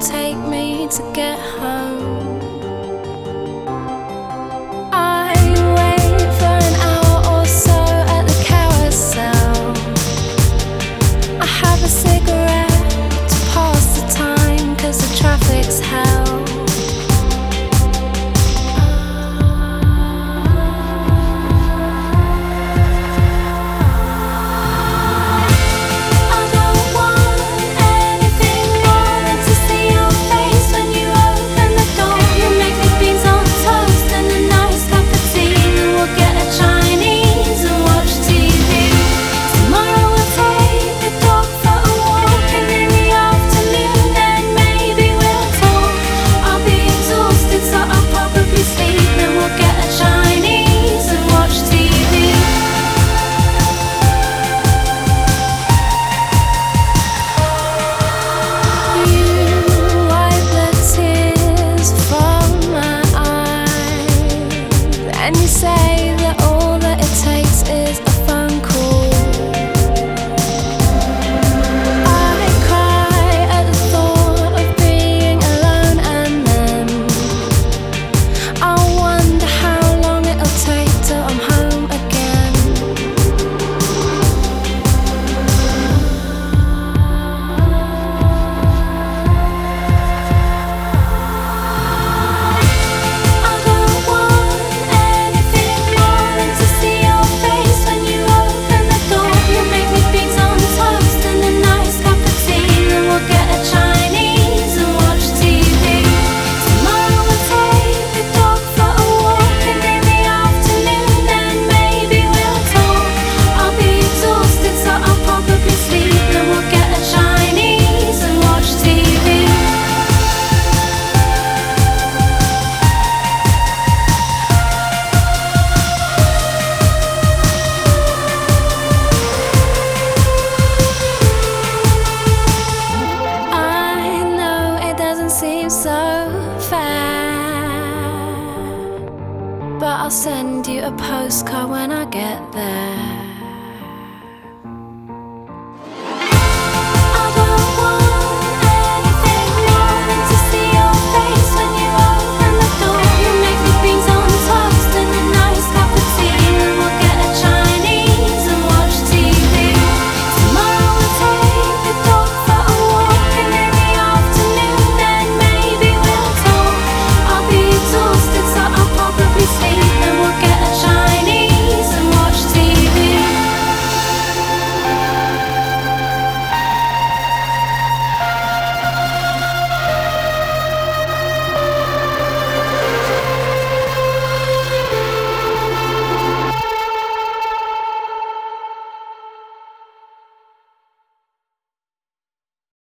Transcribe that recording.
take me to get home. I wait for an hour or so at the carousel. I have a cigarette to pass the time, 'cause the traffic's hell. And you say that all that it takes is a phone call. I cry at the thought of being alone, and then I wonder how long it'll take till I'm home again. Seems so fair, but I'll send you a postcard when I get there.